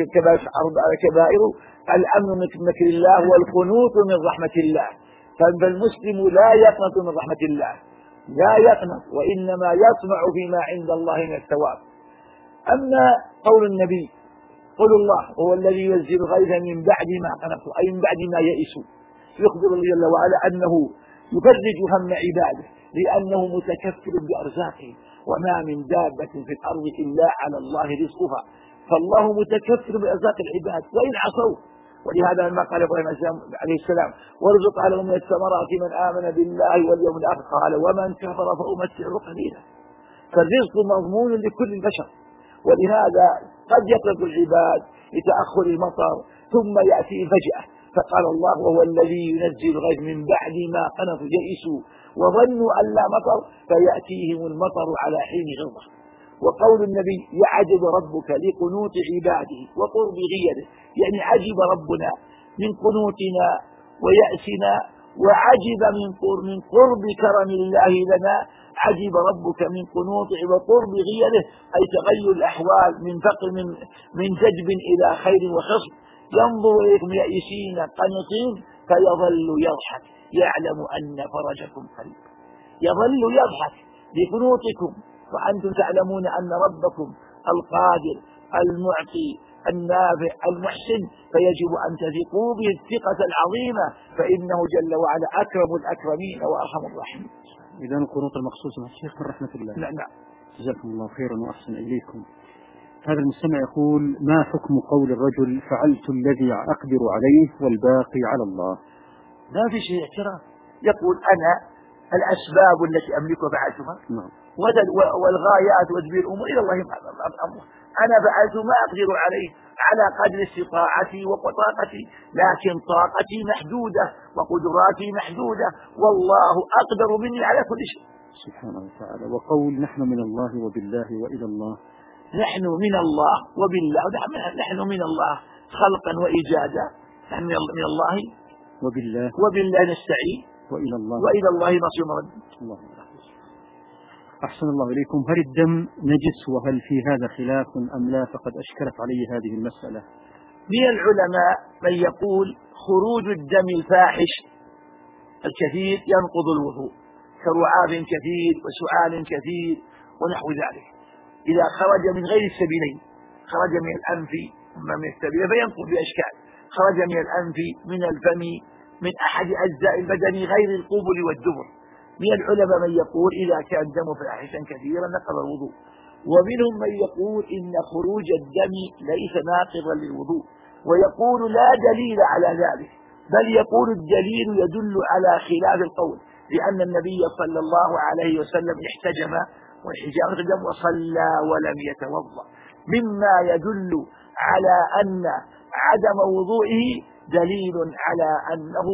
الكبائر الأمن من مكر الله والقنوط من رحمة الله. فالمسلم لا يقنط من رحمة الله، لا يقنط، وإنما يطمع فيما عند الله من الثواب. أما قول النبي: قل الله هو الذي ينزل الغيث من بعد ما قنطوا، أي من بعد ما يئسوا، يخبر الله جل وعلا أنه يفرج هم عباده لأنه متكفل بأرزاقه، وما من دابة في الأرض إلا على الله رزقها، فالله متكفل بأرزاق العباد وإن عصوا. ولهذا لما قال إبراهيم عليه السلام: وارزق على من الثمرات من آمن بالله واليوم الآخر، قال: ومن كفر فأمتعه قليلا. فالرزق مضمون لكل البشر. ولهذا قد يقلق العباد لتأخر المطر ثم يأتي فجأة، فقال الله وهو الذي ينزل الغيث من بعد ما قنطوا يئسوا وظنوا أن لا مطر فيأتيهم المطر على حين غضه. وقول النبي يعجب ربك لقنوت عباده وقرب غيره، يعني عجب ربنا من قنوتنا ويأسنا، وعجب من قرب كرم الله لنا. عجب ربك من قنوطه وقرب غيره، أي تغير الأحوال من فقر من جدب إلى خير وخصب. ينظر إليكم يائسين قنطين فيظل يضحك يعلم أن فرجكم قريب. يظل يضحك لقنوطكم وأنتم تعلمون أن ربكم القادر المعطي النافع المحسن، فيجب أن تثقوا به الثقة العظيمة، فإنه جل وعلا أكرم الأكرمين وأرحم الراحمين. إذا القنوط المخصوصة مع الشيخ من رحمة الله. نعم. جزاكم الله خيرا وأحسن إليكم. هذا المستمع يقول: ما حكم قول الرجل فعلت الذي أقدر عليه والباقي على الله؟ ما في شيء اعتراف، يقول أنا الأسباب التي أملكها فعلتها، والغايات وتدبير الأمور إلى الله أمره. أنا فعلت ما أقدر عليه على قدر استطاعتي وطاقتي، لكن طاقتي محدودة وقدراتي محدودة، والله أقدر مني على كل شيء سبحانه وتعالى. وقول نحن من الله وبالله وإلى الله. نحن من الله وبالله، نحن من الله خلقا وإيجادا، نحن من الله وبالله نستعين وإلى الله نصير مرد. أحسن الله إليكم. هل الدم نجس وهل في هذا خلاف أم لا؟ فقد أشكلت علي هذه المسألة. من العلماء من يقول خروج الدم الفاحش الكثير ينقض الوضوء، كرعاف كثير وسعال كثير ونحو ذلك. إذا خرج من غير السبيلين، خرج من الأنف من السبيل فينقض بأشكال، خرج من الأنف من الفم من أحد أجزاء البدن غير القبل والدبر. من العلماء من يقول إذا كان الدم فاحشا كثيرا نقض الوضوء، ومنهم من يقول إن خروج الدم ليس ناقضا للوضوء، ويقول لا دليل على ذلك، بل يقول الدليل يدل على خلاف القول، لأن النبي صلى الله عليه وسلم احتجم وحجامة الدم وصلى ولم يتوضأ، مما يدل على أن عدم وضوئه دليل على أنه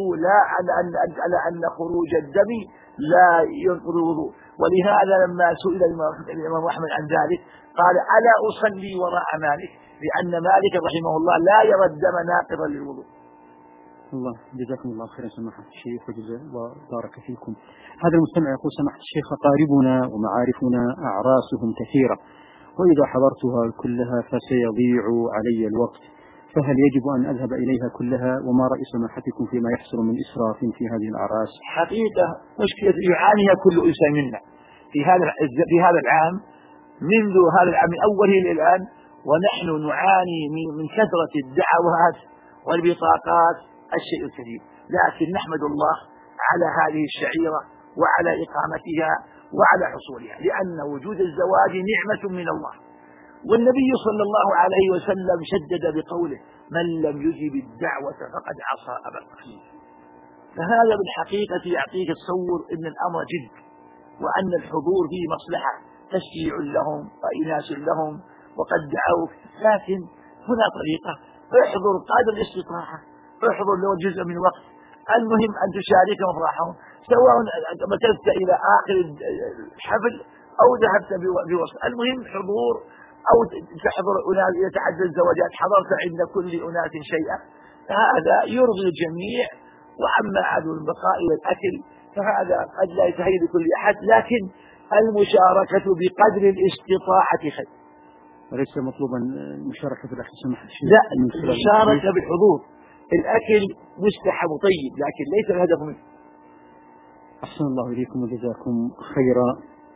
على أن خروج الدم لا ينقض الوضوء. ولهذا لما سئل الإمام أحمد عن ذلك قال ألا أصلي وراء مالك، لأن مالك رحمه الله لا يرى الدم ناقضا للوضوء. الله جزاكم الله خيرا سماحة الشيخ وبارك فيكم. هذا المستمع يقول: سماحة الشيخ أقاربنا ومعارفنا أعراسهم كثيرة، وإذا حضرتها كلها فسيضيع علي الوقت، فهل يجب أن أذهب إليها كلها؟ وما رأي سماحتكم فيما يحصل من إسراف في هذه الأعراس؟ حقيقة مشكلة يعانيها كل إنسان منا في هذا العام، منذ هذا العام من أوله إلى الآن، ونحن نعاني من كثرة الدعوات والبطاقات الشيء الكثير، لكن نحمد الله على هذه الشعيرة وعلى إقامتها وعلى حصولها، لأن وجود الزواج نعمة من الله. والنبي صلى الله عليه وسلم شدد بقوله: من لم يجب الدعوة فقد عصى أبا بكر. فهذا بالحقيقة يعطيك تصور أن الأمر جد، وأن الحضور فيه مصلحة، تشجيع لهم وإناس لهم وقد دعوك، لكن هنا طريقة: احضر قدر الاستطاعة، احضر لو جزء من وقت، المهم أن تشارك مفرحهم، سواء مكثت إلى آخر الحفل أو ذهبت بوصل، المهم حضور، أو تحضر أناس يتعدد الزواجات حضرت عند كل أناس شيئا، هذا يرضي الجميع. وأما عدم البقاء والأكل فهذا قد لا يتهيأ لكل أحد، لكن المشاركة بقدر الاستطاعة خير. وليس مطلوبا مشاركة في الأكل سماحة الشيخ؟ لا، المشاركة بالحضور. الأكل مستحب طيب، لكن ليس الهدف منه. أحسن الله إليكم وجزاكم خيرا.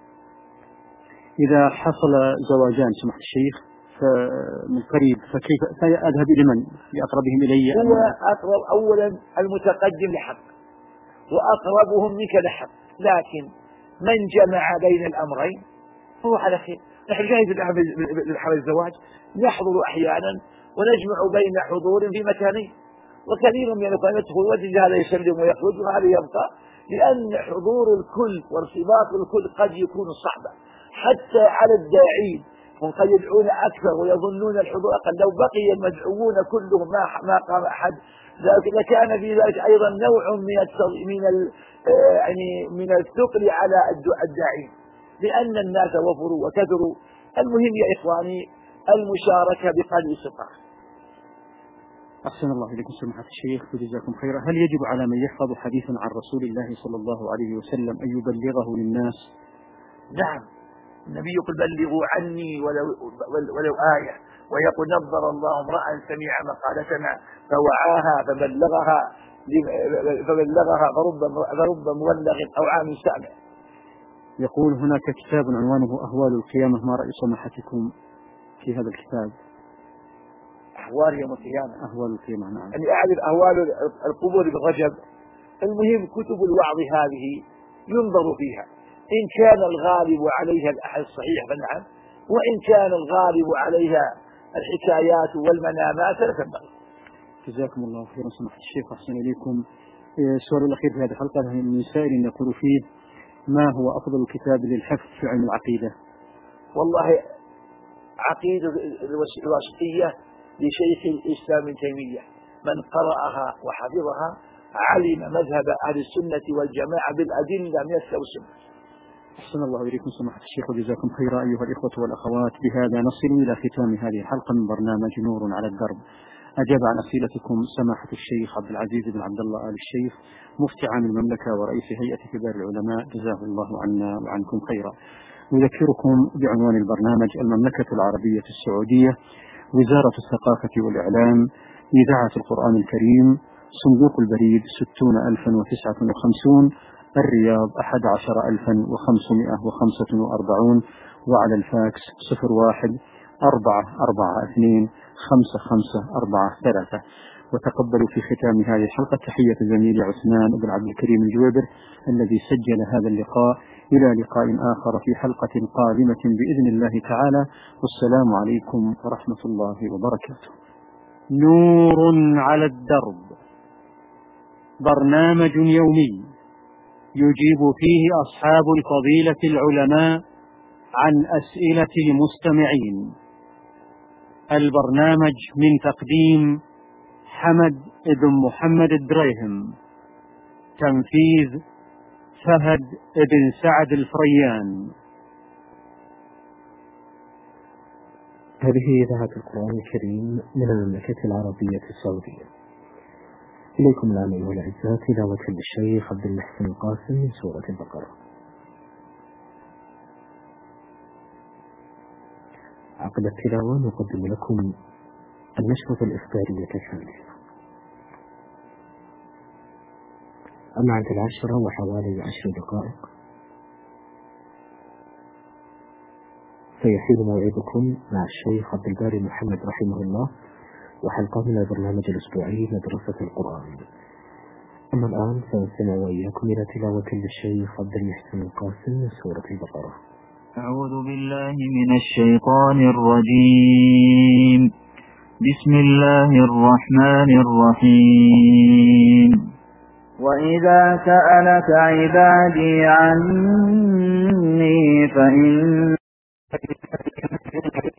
إذا حصل زواجان سماحة الشيخ من قريب فكيف أذهب إلى من؟ لأقربهم إلي؟ هو أقرب أولا المتقدم لحق، وأقربهم منك لحق، لكن من جمع بين الأمرين هو على خير. نحن جاهز لحفل الزواج، نحضر أحيانا ونجمع بين حضور في مكانين، وكثير من الأخوان يدخل وجه هذا يسلم ويخرج وهذا يبقى، لأن حضور الكل وارتباط الكل قد يكون صعبا، حتى على الداعين هم قد يدعون أكثر ويظنون الحضور أقل. لو بقي المدعوون كلهم ما قام أحد لكان في ذلك أيضا نوع من الثقل على الداعين، لأن الناس وفروا وكثروا. المهم يا إخواني المشاركة بقدر الاستطاعة. أحسن الله إليكم سماحة الشيخ وجزاكم خيرا. هل يجب على من يحفظ حديثا عن رسول الله صلى الله عليه وسلم أن يبلغه للناس؟ نعم، النبي يقول بلغوا عني ولو آية، ويقول نظر الله امرأ سمع مقالتنا فوعاها فبلغها فرب مبلغ أو عام سامع. يقول هناك كتاب عنوانه أهوال القيامة، ما رأي سماحتكم في هذا الكتاب؟ أهوال يوم القيامة. أهوال القيامة، نعم. أنا أعرف أهوال القبور بالرجب. المهم كتب الوعظ هذه ينظر فيها، إن كان الغالب عليها الأحد الصحيح فنعم، وإن كان الغالب عليها الحكايات والمنامات فلا. جزاكم الله خيرا سماحة الشيخ وأحسن إليكم. السؤال الأخير في هذه الحلقة من سائل يقول فيه: ما هو أفضل كتاب للحفظ في علم العقيدة؟ والله عقيدة الواسطية لشيخ الإسلام ابن تيمية، من قرأها وحفظها علم مذهب أهل السنة والجماعة بالأدلة من الكتاب والسنة. أحسن الله إليكم سماحة الشيخ وجزاكم خيرا. أيها الإخوة والأخوات، بهذا نصل إلى ختام هذه الحلقة من برنامج نور على الدرب. أجاب عن أسئلتكم سماحة الشيخ عبد العزيز بن عبد الله آل الشيخ، مفتي عام المملكة ورئيس هيئة كبار العلماء، جزاه الله عنا وعنكم خيرا. نذكركم بعنوان البرنامج: المملكة العربية السعودية، وزارة الثقافة والإعلام، إذاعة القرآن الكريم، صندوق البريد 60,059، الرياض 11,545، وعلى الفاكس 01-442-5543. وتقبلوا في ختام هذه الحلقة تحية زميلي عثمان بن عبد الكريم الجويبر الذي سجل هذا اللقاء. إلى لقاء آخر في حلقة قادمة بإذن الله تعالى، والسلام عليكم ورحمة الله وبركاته. نور على الدرب، برنامج يومي يجيب فيه أصحاب الفضيلة العلماء عن أسئلة المستمعين. البرنامج من تقديم حمد بن محمد الدريهم، تنفيذ فهد بن سعد الفريان. هذه إذاعة القرآن الكريم من المملكة العربية السعودية. إليكم الآن أيها الأعزاء تلاوة للشيخ عبد المحسن القاسم من سورة البقرة. عقب التلاوة نقدم لكم النشرة الإخبارية الثانية. أما عند 10 وحوالي 10 دقائق سيحين موعدكم مع الشيخ عبد الباري محمد رحمه الله وحلقة من البرنامج الأسبوعي مدرسة القرآن. أما الآن سنستمع وإياكم إلى تلاوة للشيخ عبد المحسن القاسم من سورة البقرة. أعوذ بالله من الشيطان الرجيم. بسم الله الرحمن الرحيم. وإذا سألك عبادي عني فإن